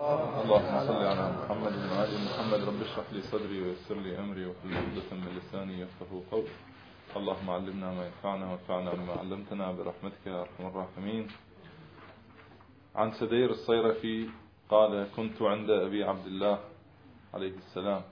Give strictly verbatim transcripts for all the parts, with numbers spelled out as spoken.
اللهم صل على محمد وعلى ال محمد. رب اشرح لي صدري ويسر لي امري واحلل عقدة من لساني يفقهوا قولي. اللهم علمنا ما ينفعنا وانفعنا بما علمتنا برحمتك يا ارحم الراحمين. عن سدير الصيرفي قال: كنت عند ابي عبد الله عليه السلام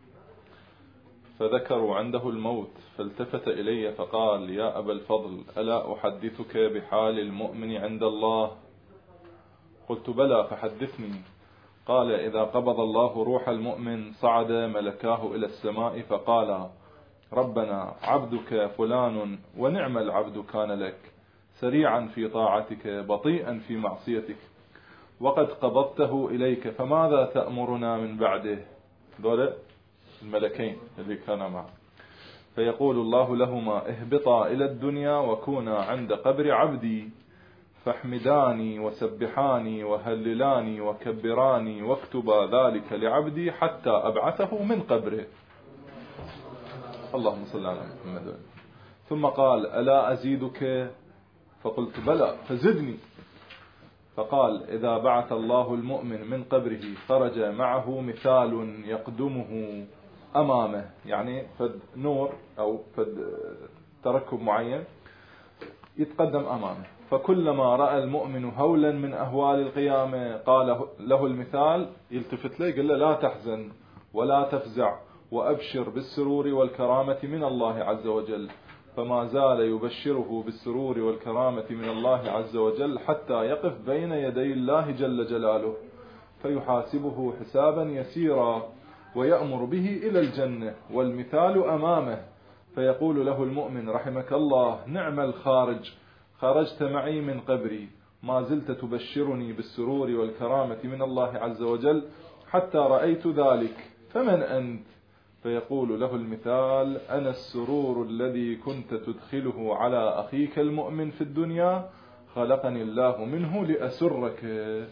فذكروا عنده الموت، فالتفت الي فقال: يا ابا الفضل، الا احدثك بحال المؤمن عند الله؟ قلت: بلى، فحدثني. قال: إذا قبض الله روح المؤمن صعد ملكاه إلى السماء فقال: ربنا عبدك فلان ونعم العبد كان لك، سريعا في طاعتك بطيئا في معصيتك، وقد قبضته إليك، فماذا تأمرنا من بعده؟ دول الملكين اللي كانا معه. فيقول الله لهما: اهبطا إلى الدنيا وكونا عند قبر عبدي، فاحمداني وسبحاني وهللاني وكبراني واكتبا ذلك لعبدي حتى أبعثه من قبره. اللهم صل على محمد. ثم قال: ألا أزيدك؟ فقلت: بلى، فزدني. فقال: إذا بعث الله المؤمن من قبره خرج معه مثال يقدمه أمامه، يعني فد نور أو فد تركب معين يتقدم أمامه، فكلما رأى المؤمن هولا من أهوال القيامة قال له المثال، يلتفت لي قال له: لا تحزن ولا تفزع وأبشر بالسرور والكرامة من الله عز وجل. فما زال يبشره بالسرور والكرامة من الله عز وجل حتى يقف بين يدي الله جل جلاله فيحاسبه حسابا يسيرا ويأمر به إلى الجنة والمثال أمامه، فيقول له المؤمن: رحمك الله، نعم الخارج، خرجت معي من قبري، ما زلت تبشرني بالسرور والكرامة من الله عز وجل حتى رأيت ذلك، فمن أنت؟ فيقول له المثال: أنا السرور الذي كنت تدخله على أخيك المؤمن في الدنيا، خلقني الله منه لأسرك.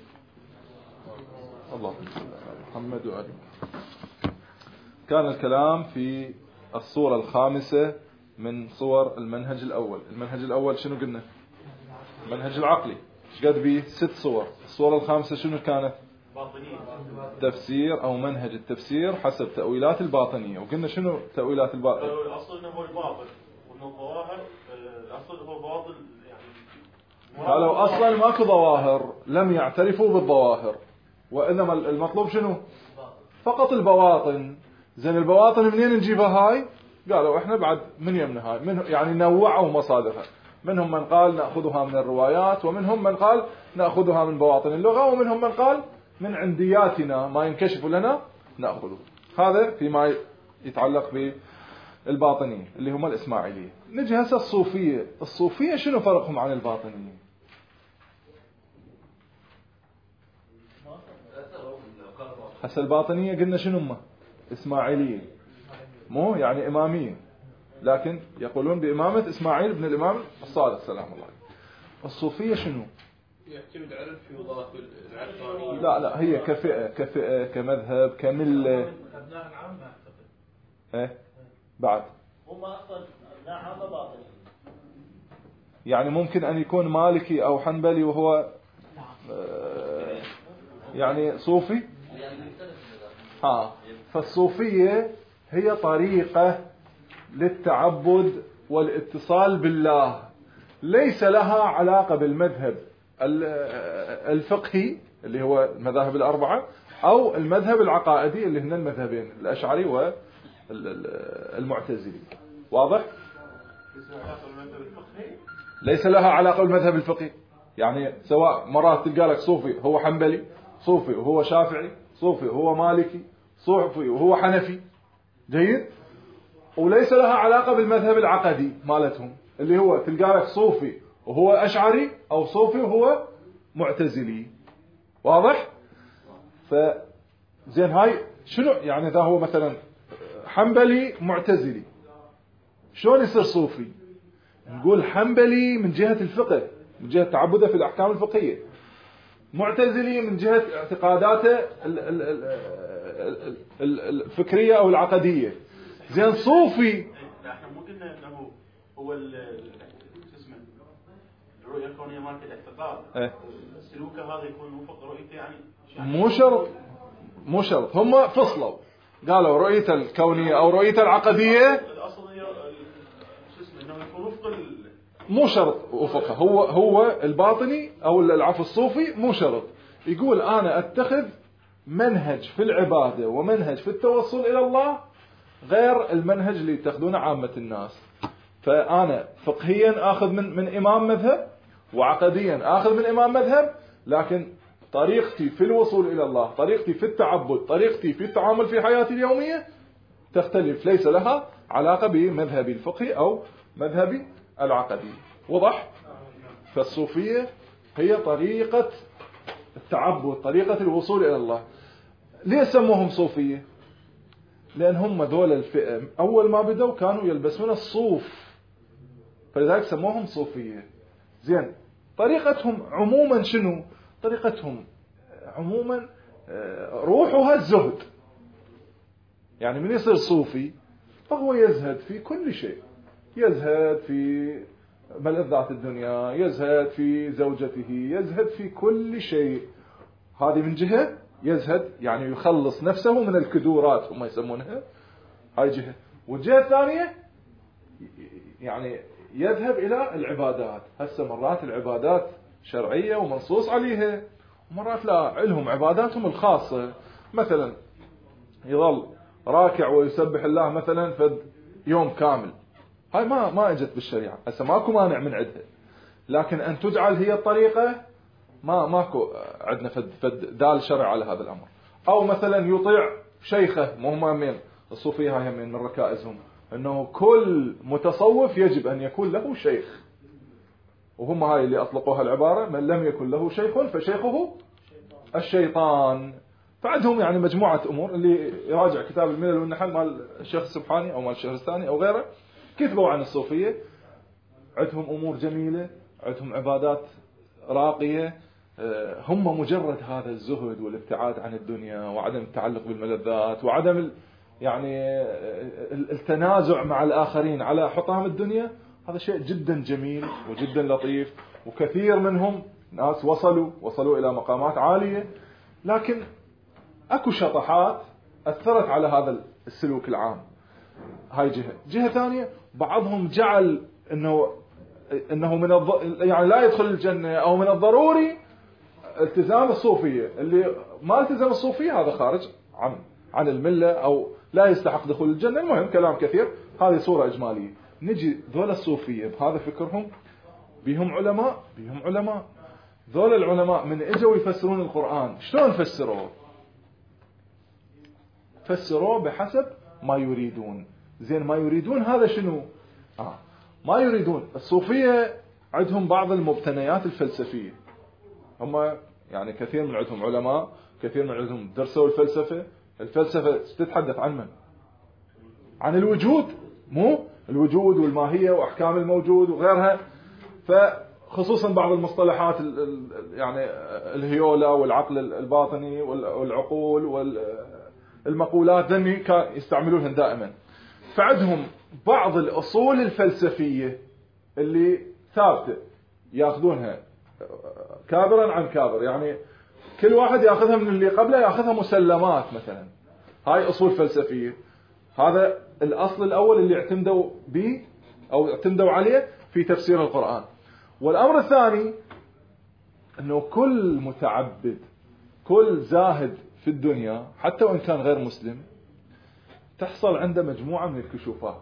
اللهم صل على محمد وآله. كان الكلام في الصورة الخامسة من صور المنهج الأول. المنهج الأول شنو قلنا؟ المنهج العقلي، ايش قد به؟ ست صور. الصورة الخامسة شنو كانت؟ تفسير أو منهج التفسير حسب تأويلات الباطنية. وقلنا شنو تأويلات الباطنية؟ الأصل إنه هو الباطل، وإنه الظواهر الأصل هو باطل، يعني قالوا أصلا ماكو ظواهر، لم يعترفوا بالظواهر، وإنما المطلوب شنو؟ فقط البواطن. زين البواطن منين نجيبها هاي؟ قالوا احنا بعد من يمنا هاي، من يعني نوعوا مصادرها. منهم من قال نأخذها من الروايات، ومنهم من قال نأخذها من بواطن اللغة، ومنهم من قال من عندياتنا ما ينكشف لنا نأخذه. هذا فيما يتعلق بالباطنية اللي هم الإسماعيلية. نجي هسه الصوفية. الصوفية شنو فرقهم عن الباطنية؟ هسه الباطنية قلنا شنو هم؟ إسماعيلية، مو يعني إمامية، لكن يقولون بإمامة إسماعيل بن الإمام الصادق سلام الله عليه. الصوفية شنو؟ يعتمد على الفيوضات والعرفانية. لا لا، هي كفئة كفئة كمذهب كملة. أبناء العامة أعتقد. إيه بعد. هم أصلا أبناء عامة باطنية. يعني ممكن أن يكون مالكي أو حنبلي وهو آه يعني صوفي. ها، فالصوفية هي طريقة للتعبد والاتصال بالله، ليس لها علاقة بالمذهب الفقهي اللي هو المذاهب الأربعة أو المذهب العقائدي اللي هن المذهبين الأشعري والمعتزلي. واضح؟ ليس لها علاقة بالمذهب الفقهي. يعني سواء مرات تلقى لك صوفي هو حنبلي، صوفي وهو شافعي، صوفي وهو مالكي، صوفي وهو حنفي، جيد؟ وليس لها علاقة بالمذهب العقدي مالتهم اللي هو تلقى لك صوفي وهو أشعري أو صوفي وهو معتزلي. واضح؟ فزين هاي شنو يعني؟ إذا هو مثلا حنبلي معتزلي شلون يصير صوفي؟ نقول حنبلي من جهة الفقه، من جهة تعبده في الأحكام الفقهية، معتزلي من جهة اعتقاداته الفكرية أو العقدية. زين صوفي احنا مو قلنا انه هو اسمه الرؤية الكونية مالت الاعتقاد إيه؟ سلوكه هذا يكون وفق رؤيته يعني مو شرط مو شرط هم فصلوا قالوا رؤيته الكونية أو رؤيته العقدية الأصل هي شو اسمه إنه يكون وفق ال... مو شرط وفقها. هو هو الباطني أو العفو الصوفي مو شرط يقول أنا أتخذ منهج في العبادة ومنهج في التوصل إلى الله غير المنهج اللي يتخذونه عامة الناس. فأنا فقهيا آخذ من من إمام مذهب وعقديا آخذ من إمام مذهب، لكن طريقتي في الوصول إلى الله، طريقتي في التعبد، طريقتي في التعامل في حياتي اليومية تختلف، ليس لها علاقة بمذهبي الفقهي أو مذهبي العقدي. وضح؟ فالصوفية هي طريقة التعبد، طريقة الوصول إلى الله. ليه سموهم صوفية؟ لأن هم ذول الفئة أول ما بدوا كانوا يلبسون الصوف، فلذلك سموهم صوفية. زين، طريقتهم عموما شنو؟ طريقتهم عموما روحها الزهد. يعني من يصير صوفي فهو يزهد في كل شيء، يزهد في ملذات الدنيا، يزهد في زوجته، يزهد في كل شيء. هذه من جهة يزهد يعني يخلص نفسه من الكدورات هم يسمونها، هاي جهة. والجهة الثانية يعني يذهب إلى العبادات. هسه مرات العبادات شرعية ومنصوص عليها، ومرات لا، لهم عباداتهم الخاصة. مثلا يظل راكع ويسبح الله مثلا فد يوم كامل، هاي ما ما اجت بالشريعة، هسه ماكو مانع من عندها، لكن ان تجعل هي الطريقة ما ماكو عندنا فد فد دال شرع على هذا الامر. او مثلا يطيع شيخه، مو هم من الصوفية هاي من ركائزهم انه كل متصوف يجب ان يكون له شيخ، وهم هاي اللي اطلقوها العبارة من لم يكن له شيخ فشيخه الشيطان. فعندهم يعني مجموعة امور، اللي يراجع كتاب الملل والنحل مال الشيخ السبحاني او مال الشهرستاني او غيره كتبوا عن الصوفية. عندهم امور جميلة، عندهم عبادات راقية، هم مجرد هذا الزهد والابتعاد عن الدنيا وعدم التعلق بالملذات وعدم يعني التنازع مع الآخرين على حطام الدنيا. هذا شيء جدا جميل وجدا لطيف، وكثير منهم ناس وصلوا وصلوا إلى مقامات عالية، لكن أكو شطحات أثرت على هذا السلوك العام. هاي جهة. جهة ثانية بعضهم جعل إنه إنه من الض... يعني لا يدخل الجنة أو من الضروري التزام الصوفية. اللي ما التزم الصوفية هذا خارج عن عن الملة أو لا يستحق دخول الجنة. المهم كلام كثير، هذه صورة إجمالية. نجي ذول الصوفية بهذا فكرهم، بيهم علماء بيهم علماء ذول العلماء من اجوا يفسرون القرآن شلون فسروه؟ فسروه بحسب ما يريدون. زين، ما يريدون هذا شنو؟ آه. ما يريدون. الصوفية عندهم بعض المبتنيات الفلسفية. هم يعني كثير من عندهم علماء، كثير من عندهم درسوا الفلسفة. الفلسفة تتحدث عن من؟ عن الوجود، مو الوجود والماهية وأحكام الموجود وغيرها. فخصوصا بعض المصطلحات يعني الهيولا والعقل الباطني والعقول والمقولات ذني كان يستعملونها دائما. فعندهم بعض الأصول الفلسفية اللي ثابتة يأخذونها كابرا عن كابر، يعني كل واحد يأخذها من اللي قبله يأخذها مسلمات مثلا. هاي أصول فلسفية. هذا الأصل الأول اللي اعتمدوا به أو اعتمدوا عليه في تفسير القرآن. والأمر الثاني أنه كل متعبد، كل زاهد في الدنيا حتى وإن كان غير مسلم، تحصل عنده مجموعة من الكشوفات.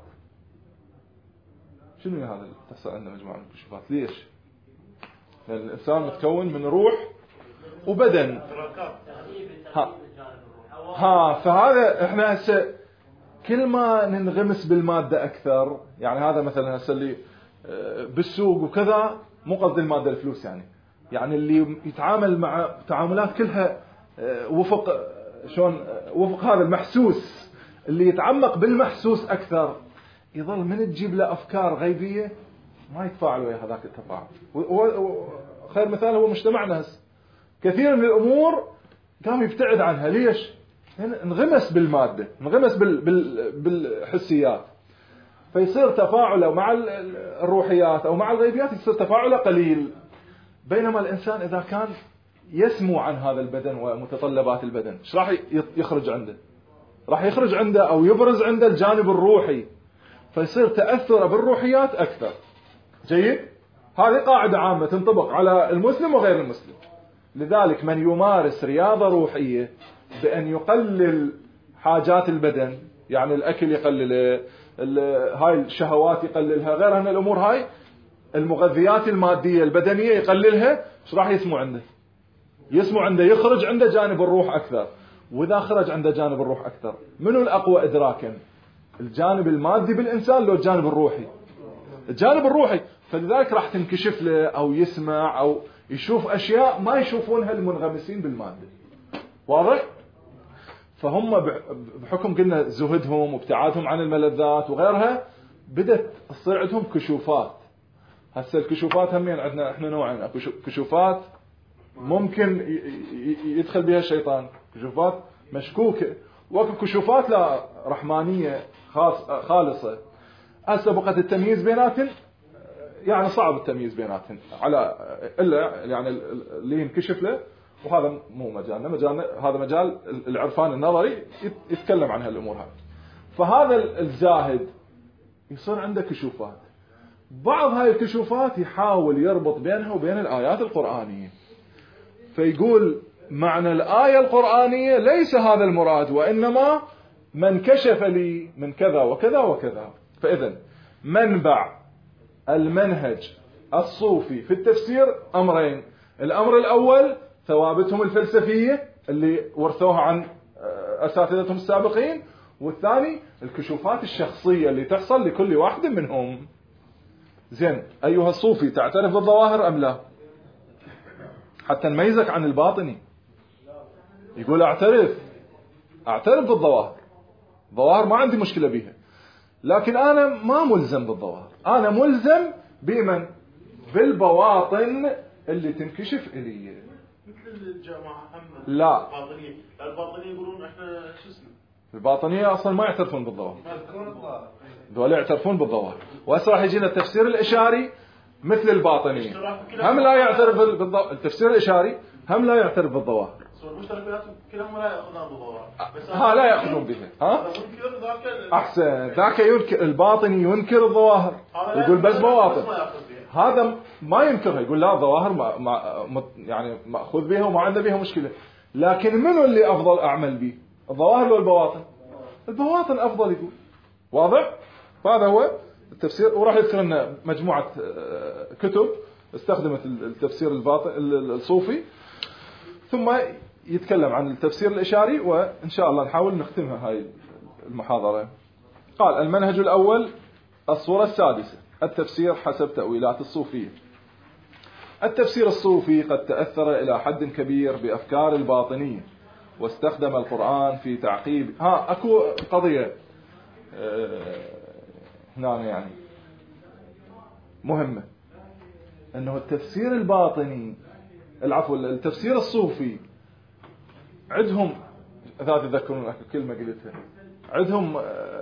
شنو هذا تحصل عنده مجموعة من الكشوفات؟ ليش؟ لأن الإنسان متكون من روح وبدن. ها, ها فهذا إحنا هسه كل ما ننغمس بالمادة أكثر، يعني هذا مثلا هسه اللي بالسوق وكذا، مو قصد المادة الفلوس، يعني يعني اللي يتعامل مع تعاملات كلها وفق شلون وفق هذا المحسوس، اللي يتعمق بالمحسوس أكثر يظل من تجيب له أفكار غيبية ما يتفاعل ويا هذاك التفاعل. وخير مثال هو مجتمعنا هسه، كثير من الأمور قام يبتعد عنها. ليش؟ يعني انغمس بالمادة، انغمس بال بال بالحسيات. فيصير تفاعله مع الروحيات أو مع الغيبيات يصير تفاعله قليل. بينما الإنسان إذا كان يسمو عن هذا البدن ومتطلبات البدن، ايش راح يخرج عنده؟ راح يخرج عنده أو يبرز عنده الجانب الروحي، فيصير تأثره بالروحيات أكثر. جيد؟ هذه قاعدة عامة تنطبق على المسلم وغير المسلم. لذلك من يمارس رياضة روحية بأن يقلل حاجات البدن، يعني الأكل يقلله، هاي الشهوات يقللها، غيرها من الأمور، هاي المغذيات المادية البدنية يقللها، ايش راح يسمو عنده؟ يسمو عنده يخرج عنده جانب الروح أكثر. وإذا خرج عنده جانب الروح أكثر، منو الأقوى إدراكا؟ الجانب المادي بالإنسان لو الجانب الروحي؟ الجانب الروحي. فلذلك راح تنكشف له أو يسمع أو يشوف أشياء ما يشوفونها المنغمسين بالمادة. واضح؟ فهم بحكم قلنا زهدهم وابتعادهم عن الملذات وغيرها بدت تصير عندهم كشوفات. هسه الكشوفات همين عندنا احنا نوعين، اكو كشوفات ممكن يدخل بها الشيطان، كشوفات مشكوكة، واكو كشوفات لا رحمانية خالصة. هسه بقت التمييز بيناتن يعني صعب التمييز بيناتن على الا يعني اللي ينكشف له، وهذا مو مجالنا، مجالنا هذا مجال العرفان النظري يتكلم عن هالامور هذه. فهذا الزاهد يصير عنده كشوفات، بعض هاي الكشوفات يحاول يربط بينها وبين الآيات القرآنية، فيقول معنى الآية القرآنية ليس هذا المراد، وإنما من كشف لي من كذا وكذا وكذا. فإذن منبع المنهج الصوفي في التفسير أمرين: الأمر الأول ثوابتهم الفلسفية اللي ورثوها عن أساتذتهم السابقين، والثاني الكشوفات الشخصية اللي تحصل لكل واحد منهم. زين، أيها الصوفي تعترف بالظواهر أم لا؟ حتى نميزك عن الباطني. يقول أعترف أعترف بالظواهر، ظواهر ما عندي مشكلة بيها، لكن أنا ما ملزم بالظواهر، أنا ملزم بمن؟ بالبواطن اللي تنكشف إلي. مثل الجماعة هم لا، الباطنية الباطنية يقولون إحنا شو اسمه، الباطنية أصلا ما يعترفون بالظواهر، دول يعترفون بالظواهر. وهسه راح يجينا التفسير الإشاري مثل الباطنية، هم لا يعترف بالظواهر. التفسير الإشاري هم لا يعترف بالظواهر، كلهم لا يأخذون بالظواهر، ها لا يأخذون بها. ها أحسن، ذاك ينكر، الباطني ينكر الظواهر، يقول بس بواطن، هذا ما ينكرها، يقول لا الظواهر ما ما يعني مأخذ بها وما عنده بها مشكلة. لكن منو اللي أفضل أعمل به؟ الظواهر ولا البواطن؟ البواطن أفضل يقول. واضح؟ فهذا هو التفسير. وراح يذكر لنا مجموعة كتب استخدمت التفسير الباطن الصوفي، ثم يتكلم عن التفسير الإشاري، وإن شاء الله نحاول نختمها هاي المحاضرة. قال: المنهج الأول الصورة السادسة، التفسير حسب تأويلات الصوفية. التفسير الصوفي قد تأثر إلى حد كبير بأفكار الباطنية، واستخدم القرآن في تعقيب. ها أكو قضية هنا يعني مهمة، أنه التفسير الباطني العفو التفسير الصوفي عندهم، إذا تذكرون كلمة قلتها، عندهم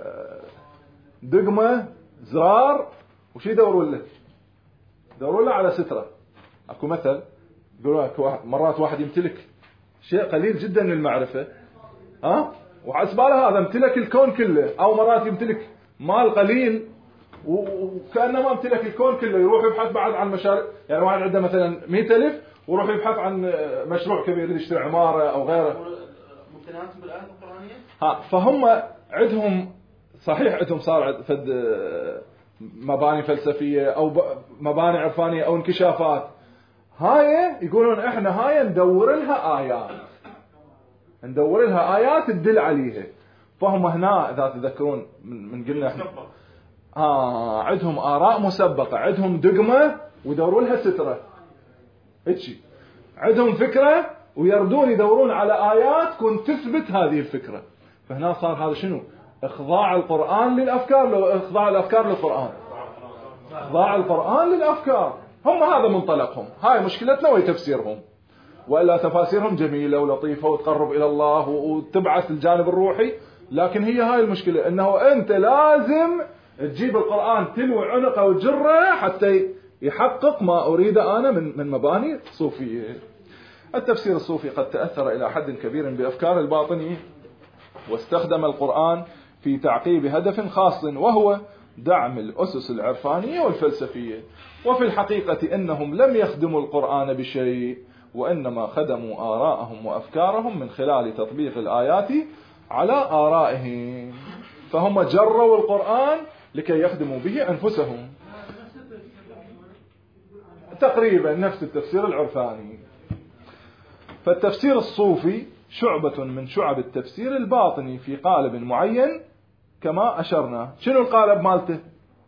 دقمة زرار وشي يدورون له، يدورون له على سترة. أكو مثل يقولون مرات واحد يمتلك شيء قليل جدا من المعرفة، ها وحسباله هذا امتلك الكون كله، أو مرات يمتلك مال قليل وكأنما امتلك الكون كله، يروح يبحث بعد عن مشاريع. يعني واحد عنده مثلا مئة ألف وروح يبحث عن مشروع كبير يريد يشتري عمارة أو غيره، ممتنعات بالآيات القرآنية. ها فهم عندهم صحيح عندهم صار فد مباني فلسفية أو مباني عرفانية أو انكشافات، هاي يقولون إحنا هاي ندور لها آيات، ندور لها آيات تدل عليها. فهم هنا إذا تذكرون من قلنا إحنا آه عندهم آراء مسبقة، عندهم دقمة ويدورون لها سترة، هيك عندهم فكرة ويردون يدورون على آيات كنت تثبت هذه الفكرة. فهنا صار هذا شنو؟ إخضاع القرآن للأفكار، لو إخضاع الأفكار للقرآن، إخضاع القرآن للأفكار. هم هذا منطلقهم، هاي مشكلتنا وهي تفسيرهم. وإلا تفاسيرهم جميلة ولطيفة وتقرب إلى الله وتبعث الجانب الروحي، لكن هي هاي المشكلة، أنه أنت لازم تجيب القرآن تلوي عنقه وجره حتى يحقق ما أريد أنا من من مباني صوفية. التفسير الصوفي قد تأثر إلى حد كبير بأفكار الباطني، واستخدم القرآن في تعقيب هدف خاص وهو دعم الأسس العرفانية والفلسفية. وفي الحقيقة إنهم لم يخدموا القرآن بشيء، وإنما خدموا آراءهم وأفكارهم من خلال تطبيق الآيات على آرائهم، فهم جروا القرآن لكي يخدموا به أنفسهم. تقريبا نفس التفسير العرفاني. فالتفسير الصوفي شعبة من شعب التفسير الباطني في قالب معين كما أشرنا. شنو القالب مالته؟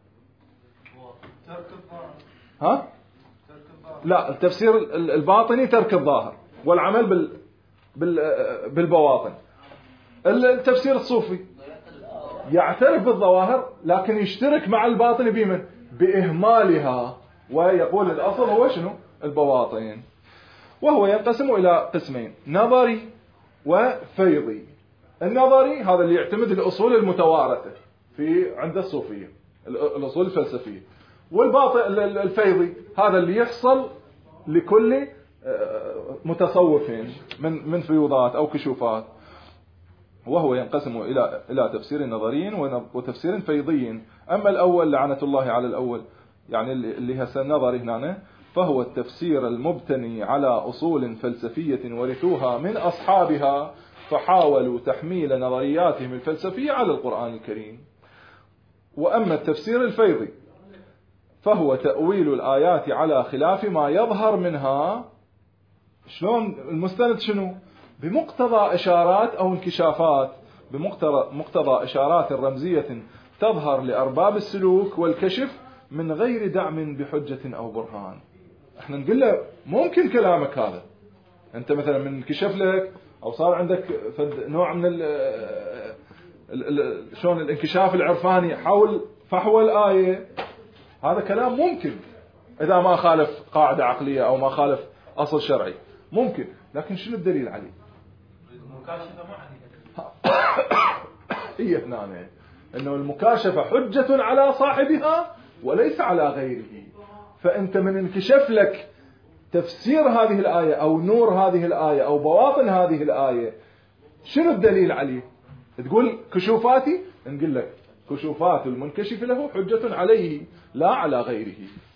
ها؟ لا، التفسير الباطني ترك الظاهر والعمل بال بال بالبواطن. التفسير الصوفي يعترف بالظواهر لكن يشترك مع الباطن بمن؟ بإهمالها، ويقول الأصل هو شنو؟ البواطن. وهو ينقسم إلى قسمين: نظري وفيضي. النظري هذا اللي يعتمد الأصول المتوارثة في عند الصوفية، الأصول الفلسفية. والباطن الفيضي هذا اللي يحصل لكل متصوف من من فيوضات أو كشوفات. وهو ينقسم إلى إلى تفسير نظري وتفسير فيضي. أما الأول لعنة الله على الأول، يعني اللي هسه النظري هنا، فهو التفسير المبتني على أصول فلسفية ورثوها من أصحابها، فحاولوا تحميل نظرياتهم الفلسفية على القرآن الكريم. وأما التفسير الفيضي فهو تأويل الآيات على خلاف ما يظهر منها. شلون المستند؟ شنو؟ بمقتضى إشارات أو انكشافات، بمقتضى مقتضى إشارات رمزية تظهر لأرباب السلوك والكشف من غير دعم بحجة أو برهان. احنا نقول له ممكن كلامك هذا، انت مثلا من كشف لك او صار عندك نوع من ال شلون الانكشاف العرفاني حول فحوى الآية، هذا كلام ممكن اذا ما خالف قاعدة عقلية او ما خالف اصل شرعي، ممكن. لكن شنو الدليل عليه؟ المكاشفة ما عليها. هي هنا انه المكاشفة حجة على صاحبها وليس على غيره. فأنت من انكشف لك تفسير هذه الآية أو نور هذه الآية أو بواطن هذه الآية، شنو الدليل عليه؟ تقول كشوفاتي، نقول لك كشوفات المنكشف له حجة عليه لا على غيره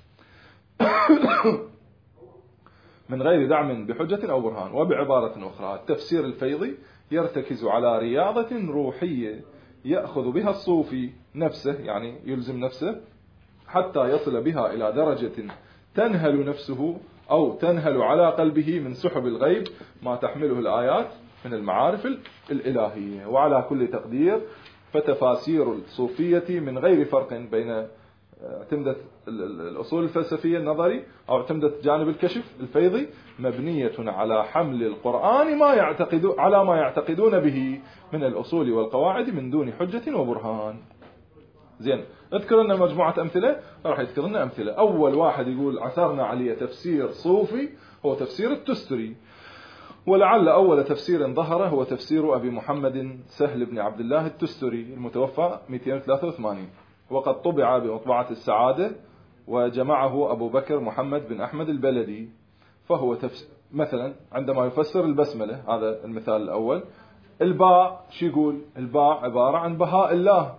من غير دعم بحجة أو برهان. وبعبارة أخرى التفسير الفيضي يرتكز على رياضة روحية يأخذ بها الصوفي نفسه، يعني يلزم نفسه حتى يصل بها إلى درجة تنهل نفسه أو تنهل على قلبه من سحب الغيب ما تحمله الآيات من المعارف الإلهية. وعلى كل تقدير فتفاسير الصوفية من غير فرق بين اعتمدت الأصول الفلسفية النظري أو اعتمدت جانب الكشف الفيضي مبنية على حمل القرآن ما يعتقد على ما يعتقدون به من الأصول والقواعد من دون حجة وبرهان. زين، اذكر لنا مجموعة أمثلة. راح يذكر لنا أمثلة. أول واحد يقول عثرنا عليه تفسير صوفي هو تفسير التستري، ولعل أول تفسير ظهر هو تفسير أبي محمد سهل بن عبد الله التستري المتوفى مئتين وثلاثة وثمانين، وقد طبع بمطبعة السعادة وجمعه أبو بكر محمد بن أحمد البلدي. فهو تفسير مثلا عندما يفسر البسملة، هذا المثال الأول، الباء شو يقول؟ الباء عبارة عن بهاء الله،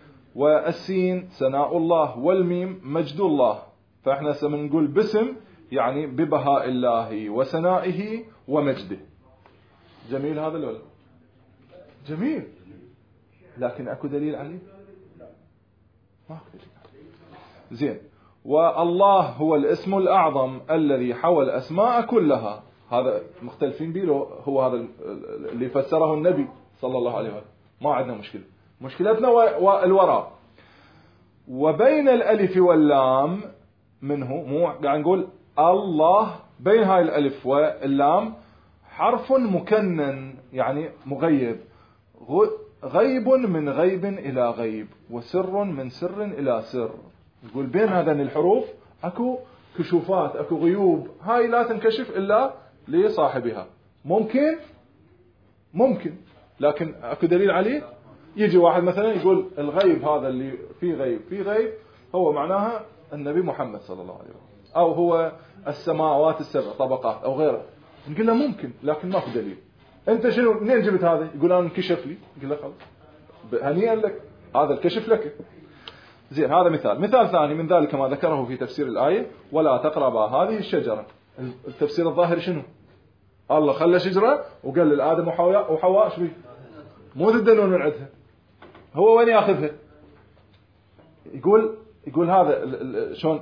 والسين سناء الله، والميم مجد الله. فإحنا سنقول باسم يعني ببهاء الله وسنائه ومجده. جميل هذا الولد؟ جميل. لكن أكو دليل عليه؟ ما أكو دليل عليه. زين، والله هو الاسم الأعظم الذي حوى الأسماء كلها. هذا مختلفين به، هو هذا اللي فسره النبي صلى الله عليه وسلم، ما عندنا مشكلة. مشكلتنا والوراء. وبين الألف واللام منه، مو قاعد نقول الله، بين هاي الألف واللام حرف مكنن يعني مغيب، غيب من غيب إلى غيب، وسر من سر إلى سر. يقول بين هذين الحروف أكو كشوفات، أكو غيوب، هاي لا تنكشف إلا لصاحبها. ممكن ممكن لكن أكو دليل عليه؟ يجي واحد مثلا يقول الغيب هذا اللي فيه غيب فيه غيب هو معناها النبي محمد صلى الله عليه وسلم، أو هو السماوات السبع طبقات أو غيره. نقول له ممكن لكن ما في دليل. أنت شنو منين جبت هذا؟ يقول أنا انكشف لي. يقول له خلاص هنيئا لك، هذا الكشف لك. زين، هذا مثال. مثال ثاني من ذلك ما ذكره في تفسير الآية ولا تقربا هذه الشجرة. التفسير الظاهر شنو؟ الله خلى شجرة وقال لآدم وحواء وحواء شو مو تدلون من عندها، هو وين ياخذها؟ يقول يقول هذا شلون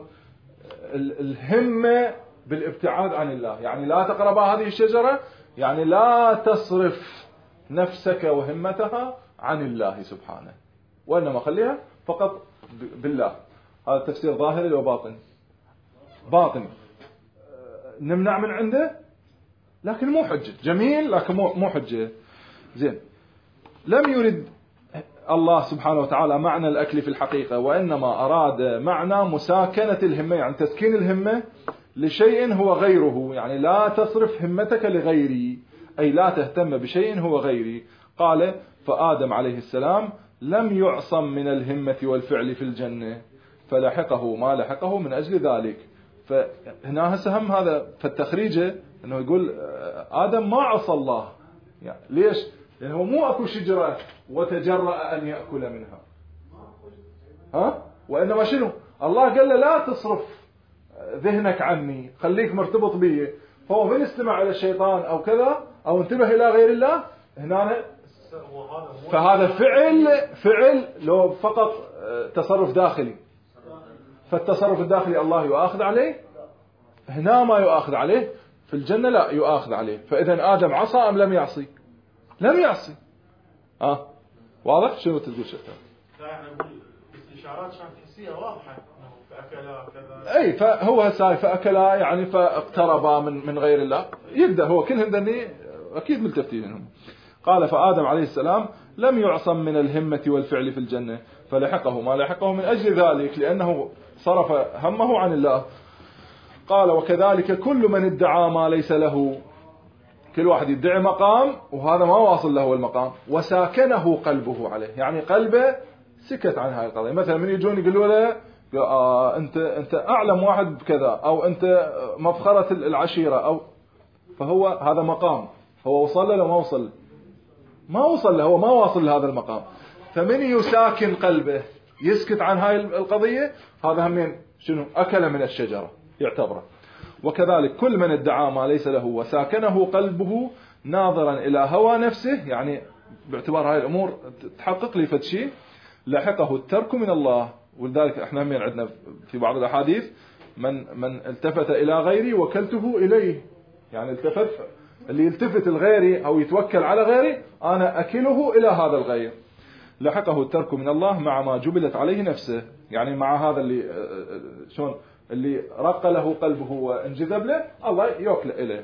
الهمة بالابتعاد عن الله، يعني لا تقربا هذه الشجرة، يعني لا تصرف نفسك وهمتها عن الله سبحانه، وإنما خليها فقط بالله. هذا تفسير ظاهري وباطني. باطني نمنع من عنده لكن مو حجة، جميل لكن مو مو حجة. زين، لم يرد الله سبحانه وتعالى معنى الأكل في الحقيقة، وإنما أراد معنى مساكنة الهمة، يعني تسكين الهمة لشيء هو غيره، يعني لا تصرف همتك لغيري، أي لا تهتم بشيء هو غيري. قال فآدم عليه السلام لم يعصم من الهمة والفعل في الجنة فلحقه ما لحقه من أجل ذلك. فهنا سهم هذا في التخريجة أنه يقول آدم ما عصى الله، يعني ليش؟ لأنه هو مو أكو شجرة وتجرأ أن يأكل منها، ها؟ وإنما شنو؟ الله قال له لا تصرف ذهنك عني، خليك مرتبط بي. فهو من استمع إلى الشيطان أو كذا أو انتبه إلى غير الله هنا، فهذا فعل فعل لو فقط تصرف داخلي، فالتصرف الداخلي الله يؤاخذ عليه، هنا ما يؤاخذ عليه، في الجنة لا يؤاخذ عليه. فإذا آدم عصى أم لم يعصي؟ لم يعصي. آه واضح؟ شنو تقول شيخ؟ لا يعني نقول استشارات كانت حسية واضحة، فأكلا كذا. أي فهو هساي فأكلا يعني فاقتربا من من غير الله، يبدأ هو كلهم ذني أكيد ملتفتين. قال فآدم عليه السلام لم يعصم من الهمة والفعل في الجنة فلحقه ما لحقه من أجل ذلك، لأنه صرف همه عن الله. قال وكذلك كل من ادعى ما ليس له، كل واحد يدعي مقام وهذا ما واصل له المقام، وساكنه قلبه عليه، يعني قلبه سكت عن هاي القضية. مثلا من يجون يقولوا له آه أنت أنت أعلم واحد بكذا، أو أنت مفخرة العشيرة، أو فهو هذا مقام هو وصل له، ما وصل ما وصل له، هو ما واصل لهذا المقام. فمن يساكن قلبه يسكت عن هاي القضية، هذا همين شنو أكل من الشجرة يعتبره. وكذلك كل من ادعى ما ليس له وساكنه قلبه ناظرا إلى هوى نفسه، يعني باعتبار هاي الأمور تحقق لي فدشي، لحقه الترك من الله. ولذلك احنا همين عندنا في بعض الأحاديث من من التفت إلى غيري وكلته إليه، يعني التفت اللي يلتفت الغيري أو يتوكل على غيري أنا أكله إلى هذا الغير. لحقه الترك من الله مع ما جبلت عليه نفسه، يعني مع هذا اللي شون اللي رق له قلبه وانجذب له الله يوكل إليه،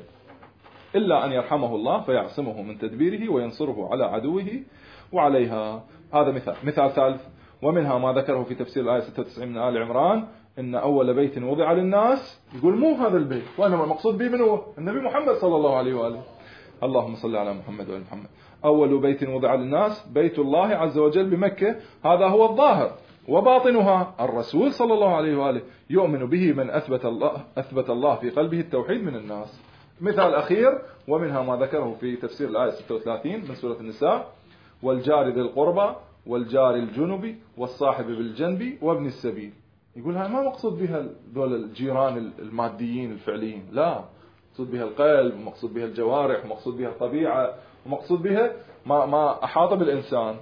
إلا أن يرحمه الله فيعصمه من تدبيره وينصره على عدوه وعليها. هذا مثال. مثال ثالث ومنها ما ذكره في تفسير الآية ستة وتسعين من آل عمران إن أول بيت وضع للناس، يقول مو هذا البيت، وأنا المقصود به من هو النبي محمد صلى الله عليه وآله، اللهم صل على محمد وآل محمد. أول بيت وضع للناس بيت الله عز وجل بمكة، هذا هو الظاهر، وباطنها الرسول صلى الله عليه وآله يؤمن به من أثبت الله, أثبت الله في قلبه التوحيد من الناس. مثال أخير ومنها ما ذكره في تفسير الآية ستة وثلاثين من سورة النساء والجار ذي القربى والجار الجنب والصاحب بالجنب وابن السبيل. يقول هاي ما مقصود بها دول الجيران الماديين الفعليين، لا، مقصود بها القلب، ومقصود بها الجوارح، ومقصود بها الطبيعة، ومقصود بها ما, ما أحاط بالإنسان.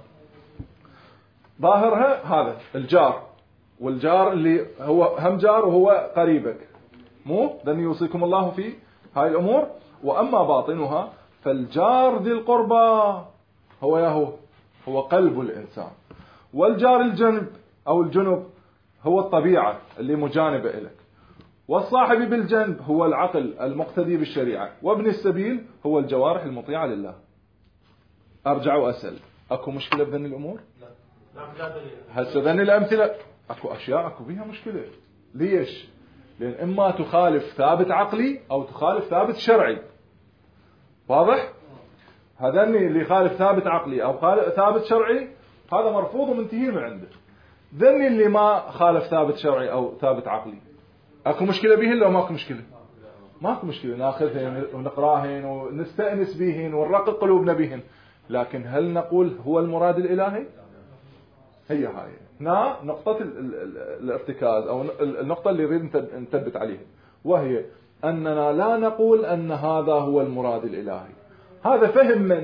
ظاهرها هذا الجار، والجار اللي هو هم جار وهو قريبك، مو ذن يوصيكم الله في هاي الأمور. وأما باطنها فالجار ذي القربى هو يهو هو قلب الإنسان، والجار الجنب أو الجنب هو الطبيعة اللي مجانبة إليك، والصاحب بالجنب هو العقل المقتدي بالشريعة، وابن السبيل هو الجوارح المطيعة لله. أرجع وأسأل أكو مشكلة بذن الأمور؟ هسه ذن الأمثلة أكو أشياء أكو بيها مشكلة. ليش؟ لأن إما تخالف ثابت عقلي أو تخالف ثابت شرعي. واضح؟ هذني اللي يخالف ثابت عقلي أو ثابت شرعي هذا مرفوض ومنتهين من عنده. ذني اللي ما خالف ثابت شرعي أو ثابت عقلي، أكو مشكلة بهن لو ماكو مشكلة؟ ماكو مشكلة، ناخذهن ونقراهن ونستأنس بهن ونرقق قلوبنا بهن، لكن هل نقول هو المراد الإلهي؟ هي هاي هنا نقطة الارتكاز أو النقطة اللي نريد نثبت عليها، وهي أننا لا نقول أن هذا هو المراد الإلهي. هذا فهم من؟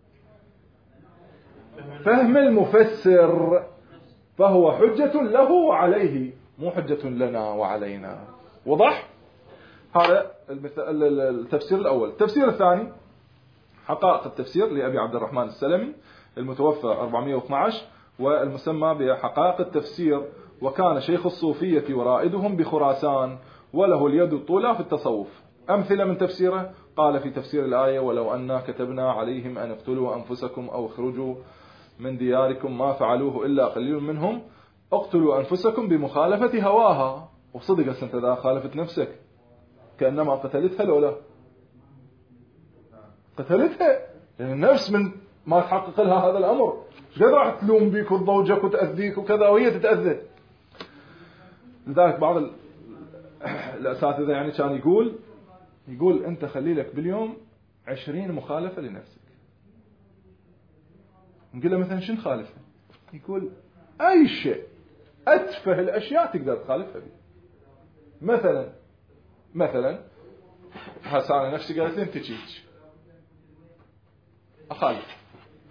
فهم المفسر، فهو حجة له وعليه، مو حجة لنا وعلينا. وضح؟ هذا التفسير الأول. التفسير الثاني حقائق التفسير لأبي عبد الرحمن السلمي المتوفى أربعمائة واثني عشر، والمسمى بحقائق التفسير، وكان شيخ الصوفية ورائدهم بخراسان، وله اليد الطولى في التصوف. أمثلة من تفسيره: قال في تفسير الآية: ولو أنا كتبنا عليهم أن اقتلوا أنفسكم أو اخرجوا من دياركم ما فعلوه إلا قليل منهم، اقتلوا أنفسكم بمخالفة هواها. وصدق أنت إذا خالفت نفسك كأنما قتلتها لولا قتلتها، يعني النفس من ما تحقق لها هذا الأمر قد راح تلوم بيك وتضوجك وتأذيك وكذا وهي تتأذى. لذلك بعض الأساتذة يعني كان يقول يقول أنت خلي لك باليوم عشرين مخالفة لنفسك. نقول له مثلا شنو خالفها؟ يقول أي شيء، أتفه الأشياء تقدر تخالفها بي. مثلا مثلا هسه أنا نفسي قالت لي أنت تجيج أخالف،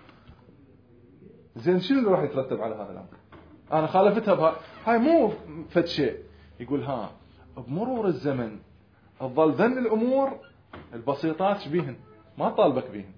زين شنو اللي راح يترتب على هذا الأمر؟ أنا خالفتها بها، هاي مو فد شيء. يقول ها بمرور الزمن تظل ذن الأمور البسيطات شبيهن ما طالبك بيهن.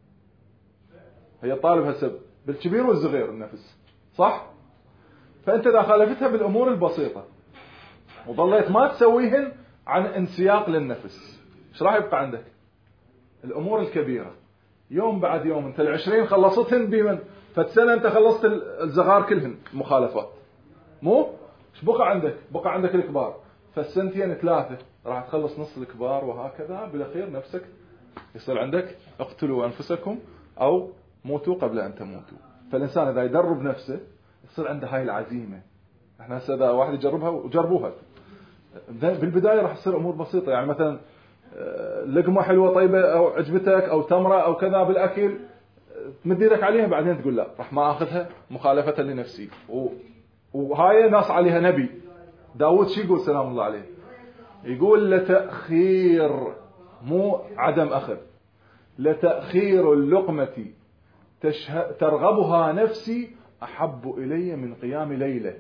هي طالب هسه بالكبير والصغير النفس، صح؟ فأنت إذا خالفتها بالأمور البسيطة وظليت ما تسويهن عن انسياق للنفس، ايش راح يبقى عندك؟ الأمور الكبيرة. يوم بعد يوم انت العشرين خلصتهن بمن؟ فالسنة انت خلصت الصغار كلهن مخالفات، مو؟ ايش بقى عندك؟ بقى عندك الكبار. فالسنتين ثلاثة راح تخلص نص الكبار، وهكذا بالأخير نفسك يصير عندك اقتلوا أنفسكم أو موتوا قبل أن تموتوا. فالإنسان إذا يدرب نفسه يصير عنده هاي العزيمة. احنا هسه إذا واحد يجربها وجربوها بالبداية راح تصير أمور بسيطة، يعني مثلا لقمة حلوة طيبة أو عجبتك أو تمرة أو كذا بالأكل تمد يدك عليها، بعدين تقول لا راح ما أخذها مخالفة لنفسي. وهاي ناس عليها نبي داود شي يقول سلام الله عليه؟ يقول لتأخير، مو عدم أخذ، لتأخير اللقمة ترغبها نفسي أحب إلي من قيام ليلة.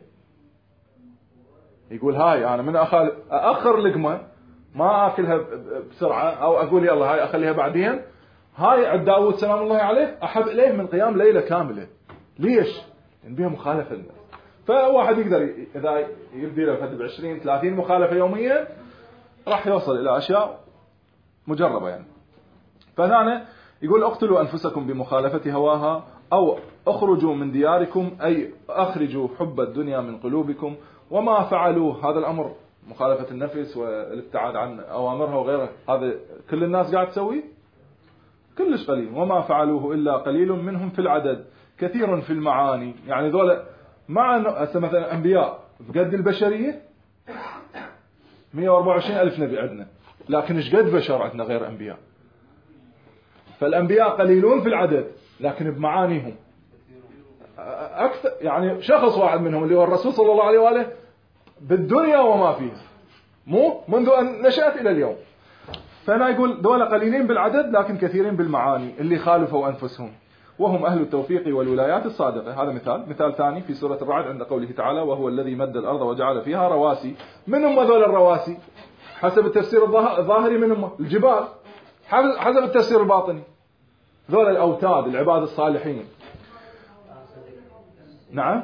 يقول هاي أنا من أخل أأخر لقمة ما أكلها بسرعة أو أقول يلا هاي أخليها بعدين، هاي عند داود سلام الله عليه أحب إليه من قيام ليلة كاملة. ليش؟ لأن بها مخالفة لنا. فواحد يقدر إذا يبدي له فتب عشرين ثلاثين مخالفة يوميا راح يوصل إلى أشياء مجربة يعني. فهنا يقول اقتلوا أنفسكم بمخالفة هواها أو اخرجوا من دياركم، أي أخرجوا حب الدنيا من قلوبكم. وما فعلوا هذا الأمر مخالفة النفس والابتعاد عن أوامرها وغيرها، هذا كل الناس قاعد تسوي كلش قليل. وما فعلوه إلا قليل منهم في العدد كثير في المعاني. يعني ذولا مع مثلا أنبياء بقد البشرية مئة وأربعة وعشرين ألف نبي عندنا، لكن إيش قد بشر عندنا غير أنبياء؟ فالأنبياء قليلون في العدد لكن بمعانيهم أكثر. يعني شخص واحد منهم اللي هو الرسول صلى الله عليه وآله بالدنيا وما فيها، مو منذ أن نشأت إلى اليوم. فأنا يقول دول قليلين بالعدد لكن كثيرين بالمعاني اللي خالفوا أنفسهم، وهم أهل التوفيق والولايات الصادقة. هذا مثال. مثال ثاني في سورة الرعد عند قوله تعالى: وهو الذي مد الأرض وجعل فيها رواسي. من هم ذول الرواسي؟ حسب التفسير الظاهري من هم؟ الجبال. حسب التفسير الباطني ذول الأوتاد العباد الصالحين. نعم.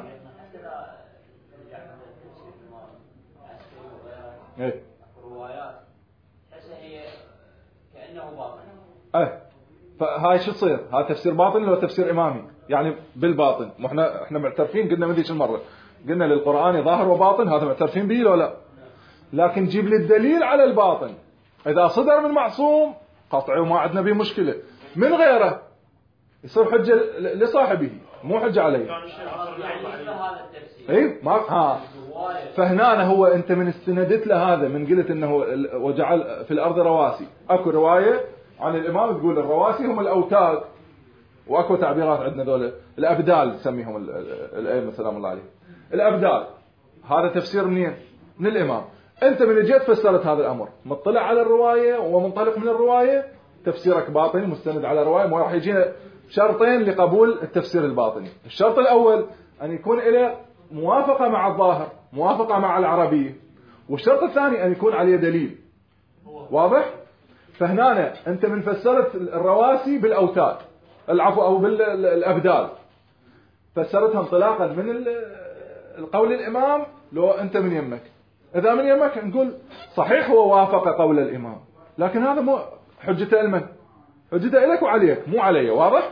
ايه روايات هي كأنه باطن. ايه فهاي شو تصير؟ هذا تفسير باطن ولا تفسير إمامي؟ يعني بالباطن. واحنا احنا معترفين قلنا من ذيك المرة قلنا للقرآن ظاهر وباطن، هذا معترفين به ولا لا؟ لكن جيب لي الدليل على الباطن. إذا صدر من معصوم قطعي وما عندنا به مشكلة، من غيره يصير حجة لصاحبه مو حجة عليه. يعني مثل هذا التفسير. اي ما ها فهنا هو انت من استندت له هذا من قلت انه وجعل في الارض رواسي. اكو روايه عن الامام تقول الرواسي هم الاوتاد، واكو تعبيرات عندنا ذولا الابدال تسميهم الائمه سلام الله عليه. الابدال هذا تفسير منين؟ من الامام. انت من جيت فسرت هذا الامر مطلع على الروايه ومنطلق من الروايه، تفسيرك باطني مستند على الروايه. ما راح يجينا شرطين لقبول التفسير الباطني. الشرط الاول ان يكون له موافقه مع الظاهر، موافقه مع العربيه. والشرط الثاني ان يكون عليه دليل. واضح؟ فهنا انت من فسرت الرواسي بالاوتاد العفو او بالابدال، فسرتها انطلاقا من القول الامام. لو انت من يمك، اذا من يمك نقول صحيح هو وافق قول الامام، لكن هذا مو حجته لمن؟ حجته لك وعليك مو علي. واضح؟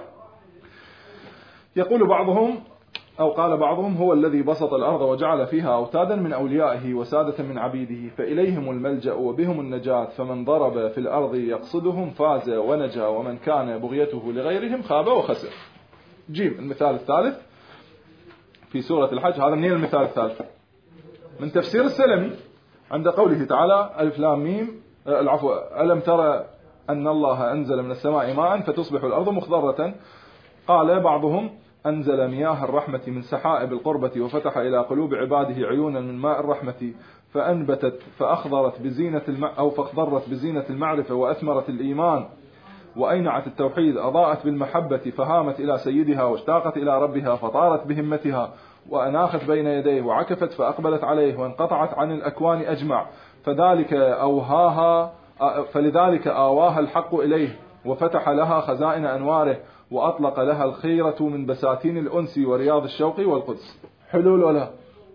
يقول بعضهم أو قال بعضهم هو الذي بسط الأرض وجعل فيها أوتادا من أوليائه وسادة من عبيده فإليهم الملجأ وبهم النجاة، فمن ضرب في الأرض يقصدهم فاز ونجا، ومن كان بغيته لغيرهم خاب وخسر. جيم المثال الثالث في سورة الحج. هذا منين المثال الثالث؟ من تفسير السلمي عند قوله تعالى ألف لام ميم العفو ألم ترى أن الله أنزل من السماء ماء فتصبح الأرض مخضرة. قال بعضهم أنزل مياه الرحمة من سحائب القربة وفتح إلى قلوب عباده عيونا من ماء الرحمة فأنبتت فأخضرت بزينة الم... أو فاخضرت بزينة المعرفة وأثمرت الإيمان وأينعت التوحيد، أضاءت بالمحبة فهامت إلى سيدها واشتاقت إلى ربها فطارت بهمتها وأناخت بين يديه وعكفت فأقبلت عليه وانقطعت عن الأكوان أجمع، فذلك أوهاها فلذلك آواها الحق إليه وفتح لها خزائن أنواره وأطلق لها الخيرة من بساتين الأنس ورياض الشوق والقدس. حلو ولا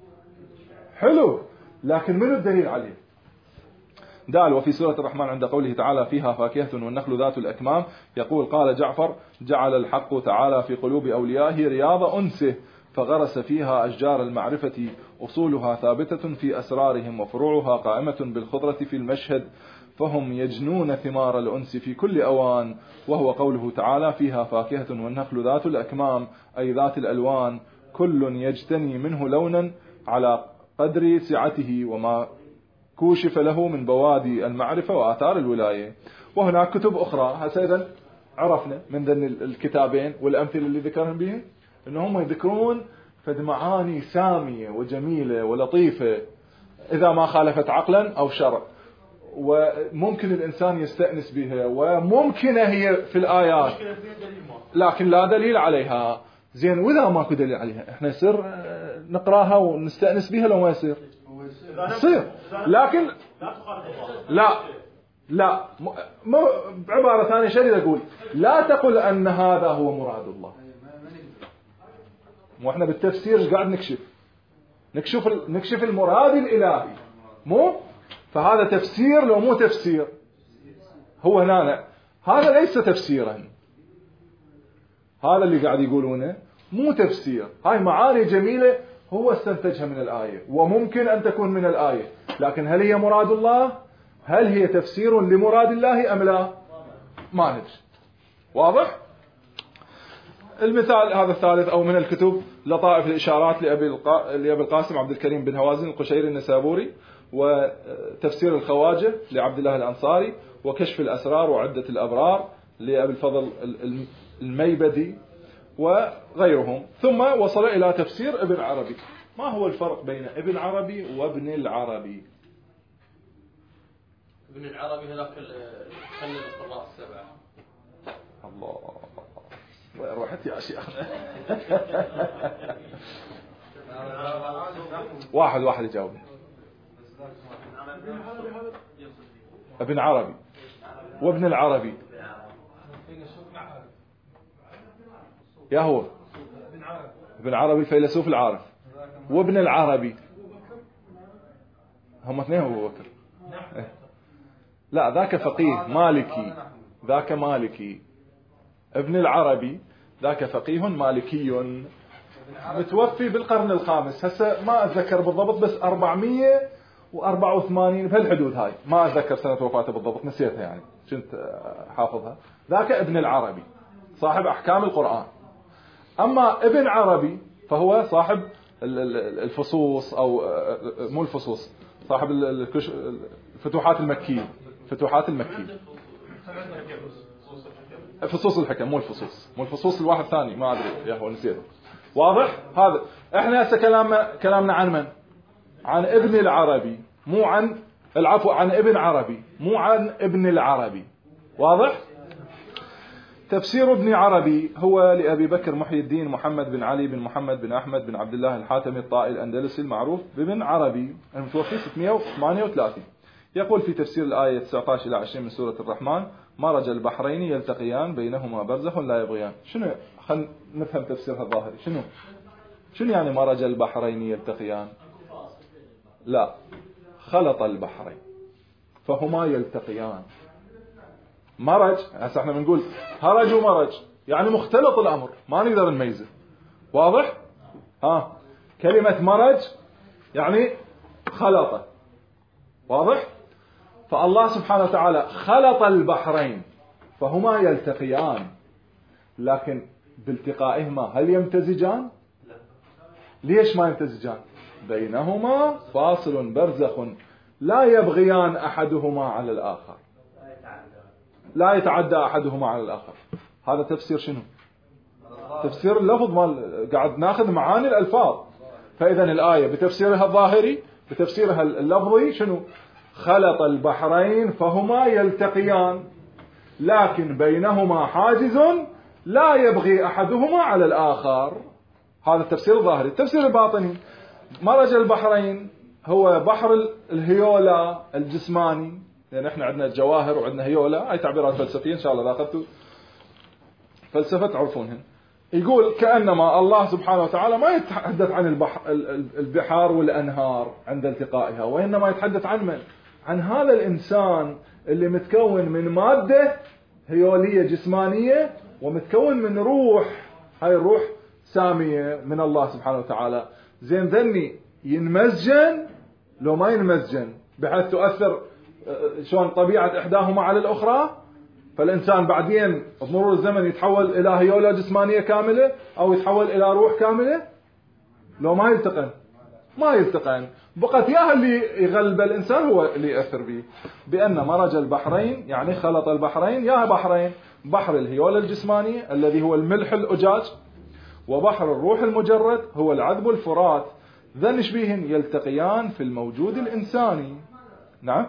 حلو؟ لكن من الدليل عليه؟ دال. وفي سورة الرحمن عند قوله تعالى فيها فاكهة والنخل ذات الأكمام يقول قال جعفر جعل الحق تعالى في قلوب أوليائه رياض أنسه فغرس فيها أشجار المعرفة أصولها ثابتة في أسرارهم وفروعها قائمة بالخضرة في المشهد فهم يجنون ثمار الأنس في كل أوان. وهو قوله تعالى فيها فاكهة والنخل ذات الأكمام أي ذات الألوان كل يجتني منه لونا على قدر سعته وما كوشف له من بوادي المعرفة وآثار الولاية. وهناك كتب أخرى. هسه عرفنا من ذن الكتابين والأمثلة اللي ذكرهم بهم أنهم يذكرون فد معاني سامية وجميلة ولطيفة إذا ما خالفت عقلا أو شرع، وممكن الإنسان يستأنس بها، وممكن هي في الآيات لكن لا دليل عليها. زين وإذا ماكو دليل عليها احنا يصير نقراها ونستأنس بها لو ما يصير؟ يصير. لكن لا لا م... بعبارة ثانية شديدة أقول لا تقل أن هذا هو مراد الله. واحنا بالتفسير قاعد نكشف نكشف نكشف المراد الإلهي مو فهذا تفسير لو مو تفسير. هو هنا هذا ليس تفسيرا، هذا اللي قاعد يقولونه مو تفسير. هاي معاني جميلة هو استنتجها من الآية وممكن أن تكون من الآية، لكن هل هي مراد الله؟ هل هي تفسير لمراد الله أم لا؟ ما ندري. واضح؟ المثال هذا الثالث أو من الكتب لطائف الإشارات لأبي القاسم عبد الكريم بن هوازن القشيري النسابوري، وتفسير الخواجة لعبد الله الأنصاري، وكشف الأسرار وعدة الأبرار لأبي الفضل الميبدي وغيرهم. ثم وصل إلى تفسير ابن عربي. ما هو الفرق بين ابن عربي وابن العربي؟ ابن العربي هذاك الفن القراء السبعة. الله وين رحت يا شيخنا؟ واحد واحد يجاوب. ابن عربي وابن العربي يا هو ابن عربي الفيلسوف العارف وابن العربي هم اثنين. أبو بكر لا ذاك فقيه مالكي، ذاك مالكي. ابن العربي ذاك فقيه مالكي متوفي بالقرن الخامس. هسه ما أتذكر بالضبط بس أربعمية وأربعة وثمانين بهالحدود هاي، ما أتذكر سنة وفاته بالضبط نسيتها يعني كنت حافظها. ذاك ابن العربي صاحب أحكام القرآن. أما ابن عربي فهو صاحب الفصوص أو مو الفصوص، صاحب الفتوحات المكية، فتوحات المكية، فصوص الحكم، مو الفصوص، مو الفصوص الواحد ثاني ما أدري يا هو نسيته. واضح هذا؟ إحنا هسه كلامنا كلامنا عن من؟ عن ابن العربي، مو عن العفو عن ابن عربي، مو عن ابن العربي. واضح؟ تفسير ابن عربي هو لأبي بكر محي الدين محمد بن علي بن محمد بن أحمد بن عبد الله الحاتمي الطائي الأندلسي المعروف بابن عربي المتوفي ستمائة وثمانية وثلاثين. يقول في تفسير الآية تسعة عشر إلى عشرين من سورة الرحمن: مرج البحرين يلتقيان بينهما برزخ لا يبغيان. شنو؟ خلينا نفهم تفسيرها الظاهري. شنو؟ شنو يعني مرج البحرين يلتقيان؟ لا، خلط البحرين فهما يلتقيان. مرج هسه احنا بنقول هرج ومرج يعني مختلط الأمر، ما نقدر نميزه. واضح؟ ها كلمة مرج يعني خلطه. واضح؟ فالله سبحانه وتعالى خلط البحرين فهما يلتقيان، لكن بالتقائهما هل يمتزجان؟ ليش ما يمتزجان؟ بينهما فاصل برزخ لا يبغيان أحدهما على الآخر، لا يتعدى أحدهما على الآخر. هذا تفسير شنو؟ تفسير اللفظ مال قاعد ناخذ معاني الألفاظ. فإذا الآية بتفسيرها الظاهري بتفسيرها اللفظي شنو؟ خلط البحرين فهما يلتقيان لكن بينهما حاجز لا يبغي أحدهما على الآخر. هذا التفسير الظاهري. التفسير الباطني: مرج البحرين هو بحر الهيولا الجسماني، لأن احنا عندنا جواهر وعندنا هيولا، هاي تعبيرات فلسفية إن شاء الله إذا أخذتوا فلسفة تعرفونهن. يقول كأنما الله سبحانه وتعالى ما يتحدث عن البحر البحار والأنهار عند التقائها، وإنما يتحدث عن من؟ عن هذا الإنسان اللي متكون من مادة هيولية جسمانية ومتكون من روح، هاي الروح سامية من الله سبحانه وتعالى. زين ذني ينمزجن لو ما ينمزجن بحيث تؤثر شلون طبيعة إحداهما على الأخرى، فالإنسان بعدين بمرور الزمن يتحول إلى هيولة جسمانية كاملة أو يتحول إلى روح كاملة. لو ما يلتقن ما يلتقن بقت ياها اللي يغلب الإنسان هو اللي يأثر به. بأن مرج البحرين يعني خلط البحرين، ياها بحرين: بحر الهيولة الجسمانية الذي هو الملح الأجاج، وبحر الروح المجرد هو العذب الفرات، ذن شبيهن يلتقيان في الموجود الإنساني. نعم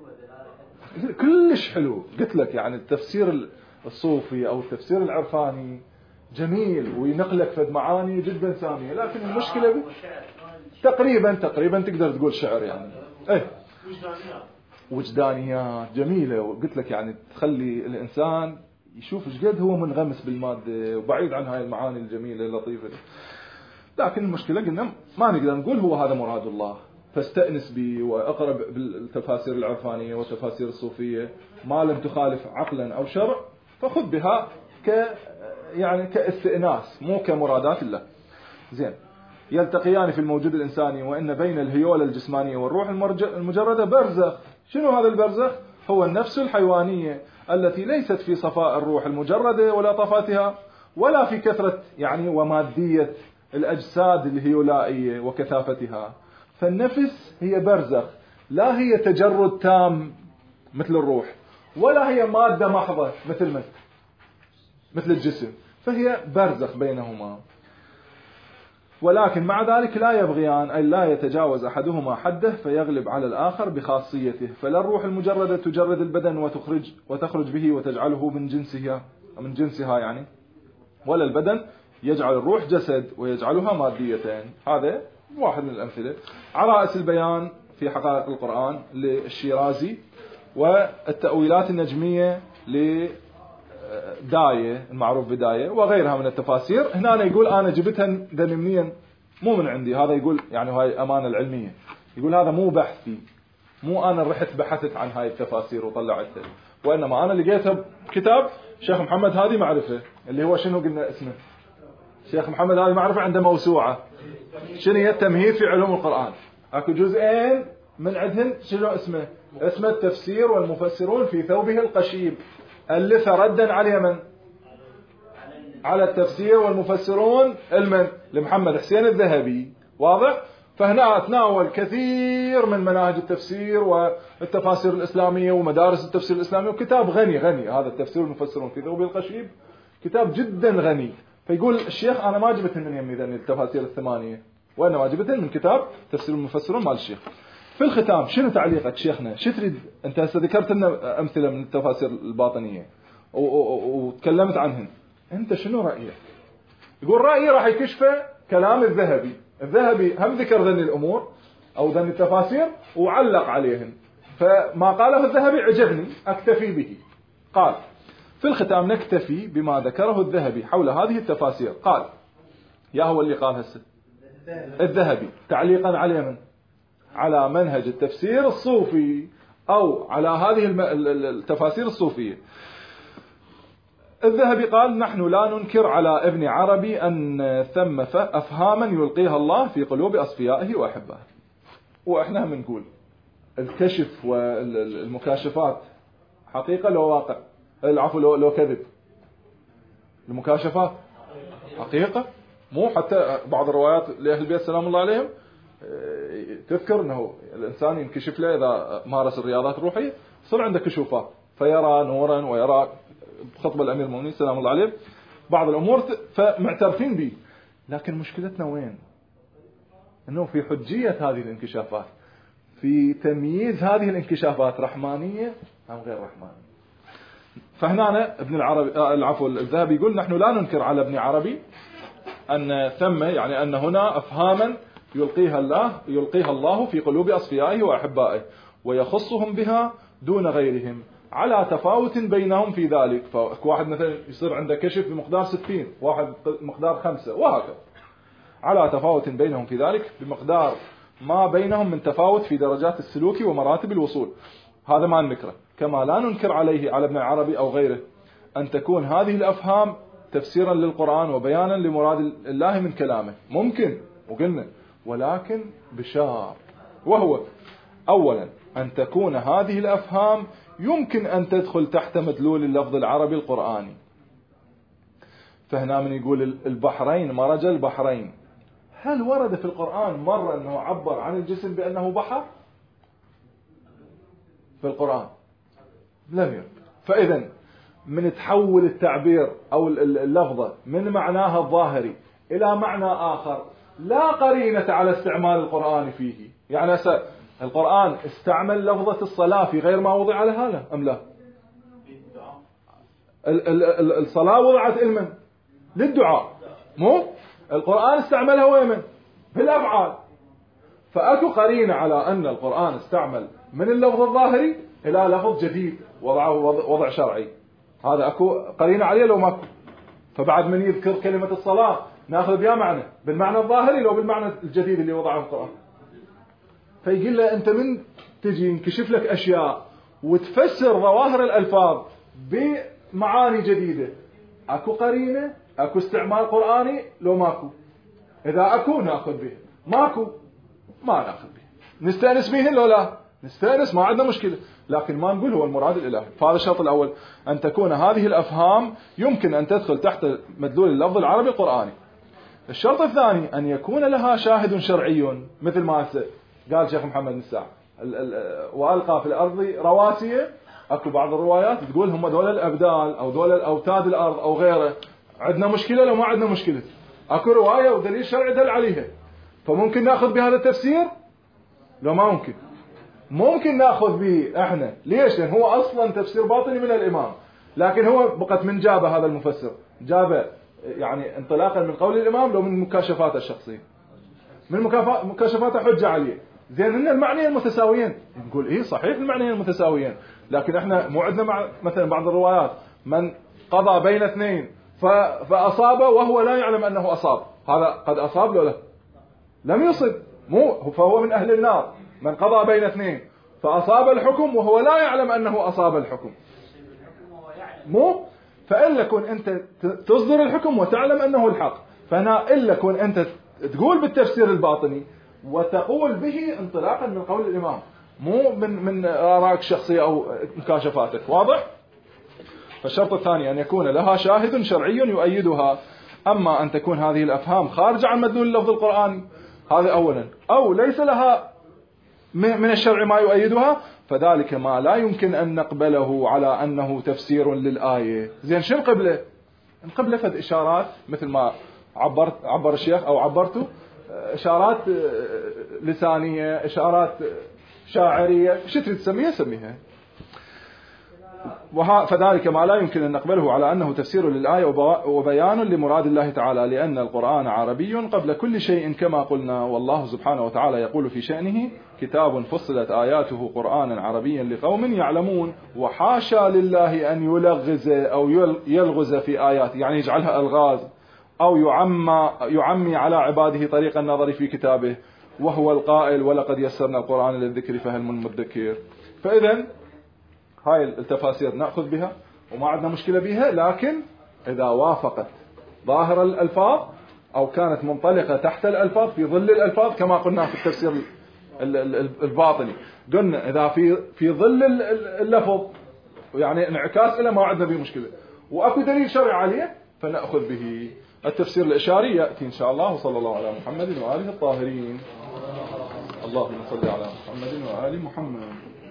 كلش حلو. قلت لك يعني التفسير الصوفي أو التفسير العرفاني جميل وينقلك فد معاني جدا سامية، لكن المشكلة ب... تقريبا تقريبا تقدر تقول شعر يعني ايه وجدانيات وجدانيات جميلة. وقلت لك يعني تخلي الإنسان يشوف ايش قد هو منغمس بالمادة وبعيد عن هاي المعاني الجميلة اللطيفة. لكن المشكلة قلنا ما نقدر نقول هو هذا مراد الله، فاستأنس به وأقرب بالتفاسير العرفانية والتفاسير الصوفية ما لم تخالف عقلا أو شرع، فخذ بها ك يعني كاستئناس مو كمرادات الله. زين. يلتقيان في الموجود الإنساني وإن بين الهيولة الجسمانية والروح المجردة برزخ. شنو هذا البرزخ؟ هو النفس الحيوانية التي ليست في صفاء الروح المجردة ولا طفاتها ولا في كثرة يعني ومادية الأجساد الهيولائية وكثافتها. فالنفس هي برزخ، لا هي تجرد تام مثل الروح ولا هي مادة محضة مثل مثل مثل الجسم، فهي برزخ بينهما. ولكن مع ذلك لا يبغيان، أي لا يتجاوز أحدهما حده فيغلب على الآخر بخاصيته. فلا الروح المجردة تجرد البدن وتخرج وتخرج به وتجعله من جنسها من جنسها يعني، ولا البدن يجعل الروح جسد ويجعلها ماديتين. هذا واحد من الأمثلة. عرائس البيان في حقائق القرآن للشيرازي، والتأويلات النجمية لداية المعروف بداية، وغيرها من التفاسير. هنا يقول أنا جبتها ذميميا مو من عندي، هذا يقول يعني هاي أمانة العلمية، يقول هذا مو بحثي، مو أنا رحت بحثت عن هاي التفاسير وطلعتها، وإنما أنا لقيتها بكتاب شيخ محمد هادي معرفة، اللي هو شنو قلنا اسمه شيخ محمد هادي معرفة، عنده موسوعة شنو هي التمهيد في علوم القرآن، اكو جزئين من عندهن شنو اسمه اسمه التفسير والمفسرون في ثوبه القشيب، ألف ردا على من على التفسير والمفسرون المن لمحمد حسين الذهبي. واضح؟ فهنا تناول كثير من مناهج التفسير والتفاسير الإسلامية ومدارس التفسير الإسلامي، وكتاب غني غني هذا التفسير والمفسرون في ذوب القشيب، كتاب جدا غني. فيقول الشيخ أنا ما جبتهن من يمي ذني التفاسير الثمانية، وأنا جبتهن من كتاب تفسير المفسرون مال الشيخ. في الختام شنو تعليقك شيخنا؟ شو تريد أنت؟ هسه ذكرت لنا أمثلة من التفاسير الباطنية وتكلمت عنهن، أنت شنو رأيك؟ يقول رأيي راح يكشفه كلام الذهبي. الذهبي هم ذكر ذني الأمور أو ذني التفاسير وعلق عليهن، فما قاله الذهبي عجبني أكتفي به. قال في الختام نكتفي بما ذكره الذهبي حول هذه التفاسير. قال يا هو اللي قال هسه الذهبي تعليقا على من؟ على منهج التفسير الصوفي أو على هذه التفاسير الصوفية. الذهبي قال نحن لا ننكر على ابن عربي أن ثم أفهاما يلقيها الله في قلوب أصفيائه وأحبائه. وإحنا هم نقول الكشف والمكاشفات حقيقة لو واقع، العفو لو, لو كذب. المكاشفات حقيقة، مو حتى بعض الروايات لأهل البيت سلام الله عليهم تذكر أنه الإنسان ينكشف له إذا مارس الرياضات الروحية صار عنده كشوفات فيرى نورا ويرى خطب الأمير المؤمنين سلام الله عليه بعض الأمور فمعترفين به. لكن مشكلتنا وين؟ أنه في حجية هذه الانكشافات، في تمييز هذه الانكشافات رحمانية أم غير رحمانية. فهنا ابن العربي العفو الذهبي يقول نحن لا ننكر على ابن عربي أن ثم يعني أن هنا أفهاما يلقيها الله يلقيها الله في قلوب أصفيائه وأحبائه ويخصهم بها دون غيرهم على تفاوت بينهم في ذلك. فواحد مثلا يصير عنده كشف بمقدار ستين، واحد مقدار خمسة، وهكذا على تفاوت بينهم في ذلك بمقدار ما بينهم من تفاوت في درجات السلوك ومراتب الوصول. هذا ما ننكره. كما لا ننكر عليه على ابن العربي أو غيره أن تكون هذه الأفهام تفسيرا للقرآن وبيانا لمراد الله من كلامه، ممكن وقلنا، ولكن بشار، وهو أولا أن تكون هذه الأفهام يمكن أن تدخل تحت مدلول اللفظ العربي القرآني. فهنا من يقول البحرين مرج البحرين، هل ورد في القرآن مرة أنه عبر عن الجسم بأنه بحر؟ في القرآن لم يرد. فإذا من تحول التعبير أو اللفظة من معناها الظاهري إلى معنى آخر لا قرينة على استعمال القرآن فيه. يعني القرآن استعمل لفظة الصلاة في غير ما وضع لها له أم لا؟ الصلاة وضعت علما للدعاء، مو القرآن استعملها ويمن بالأفعال. فأكو قرينة على أن القرآن استعمل من اللفظ الظاهري إلى لفظ جديد وضعه وضع شرعي. هذا أكو قرينة عليه لو ماكو. فبعد من يذكر كلمة الصلاة ناخذ بها معنى بالمعنى الظاهري لو بالمعنى الجديد اللي وضعه القرآن. فيقول له أنت من تجي ينكشف لك أشياء وتفسر ظواهر الألفاظ بمعاني جديدة، أكو قرينة، أكو استعمال قرآني لو ماكو. إذا أكو ناخذ به، ماكو ما ناخذ به. نستأنس بهن لو لا نستأنس، ما عندنا مشكلة، لكن ما نقول هو المراد الإلهي. فهذا الشرط الأول، أن تكون هذه الأفهام يمكن أن تدخل تحت مدلول اللفظ العربي القرآني. الشرط الثاني أن يكون لها شاهد شرعي، مثل ما قال شيخ محمد النساع وألقى في الأرض رواسي. أكو بعض الروايات تقول هم دول الأبدال أو دول الأوتاد الأرض أو غيره. عندنا مشكلة لو ما عندنا مشكلة؟ أكو رواية ودليل شرعي دل عليها، فممكن نأخذ بهذا التفسير لو ما ممكن ممكن نأخذ به احنا. ليش؟ لأن هو أصلا تفسير باطني من الإمام، لكن هو بقت من جابه هذا المفسر، جابه يعني انطلاقا من قول الإمام لو من مكاشفاته الشخصية، من مكاشفاته حجة عليه. زين ان المعنيين المتساويين، نقول ايه صحيح المعنيين المتساويين، لكن احنا مو عندنا مع مثلا بعض الروايات من قضى بين اثنين فأصاب وهو لا يعلم أنه أصاب، هذا قد أصاب له لا لم يصب، مو فهو من أهل النار. من قضى بين اثنين فأصاب الحكم وهو لا يعلم أنه أصاب الحكم، مو فإلا كن أنت تصدر الحكم وتعلم أنه الحق. فهنا إلا كن أنت تقول بالتفسير الباطني وتقول به انطلاقا من قول الإمام، مو من من آرائك الشخصية أو مكاشفاتك. واضح؟ فالشرط الثاني أن يكون لها شاهد شرعي يؤيدها. أما أن تكون هذه الأفهام خارجة عن مدلول اللفظ القرآني، هذا أولا، أو ليس لها من الشرع ما يؤيدها، فذلك ما لا يمكن أن نقبله على أنه تفسير للآية. زين شو القبلة؟ القبلة فد إشارات مثل ما عبرت عبر الشيخ أو عبرته، إشارات لسانية، إشارات شاعرية، شو تريد تسميها سميها. فذلك ما لا يمكن أن نقبله على أنه تفسير للآية وبيان لمراد الله تعالى، لأن القرآن عربي قبل كل شيء كما قلنا، والله سبحانه وتعالى يقول في شأنه: كتاب فصلت آياته قرآنا عربيا لقوم يعلمون. وحاشا لله أن يلغز أو يلغز في آياته، يعني يجعلها ألغاز أو يعمى, يعمي على عباده طريق النظر في كتابه، وهو القائل: ولقد يسرنا القرآن للذكر فهل من مدكر. فإذا هاي التفاسير نأخذ بها وما عندنا مشكلة بها، لكن إذا وافقت ظاهر الألفاظ أو كانت منطلقة تحت الألفاظ في ظل الألفاظ، كما قلنا في التفسير الباطني، قلنا إذا في في ظل اللفظ يعني انعكاس إلى ما عندنا به مشكلة وأكو دليل شرعي عليه فنأخذ به. التفسير الإشاري يأتي إن شاء الله. وصلى الله على محمد وآله الطاهرين. اللهم صل على محمد وآل محمد.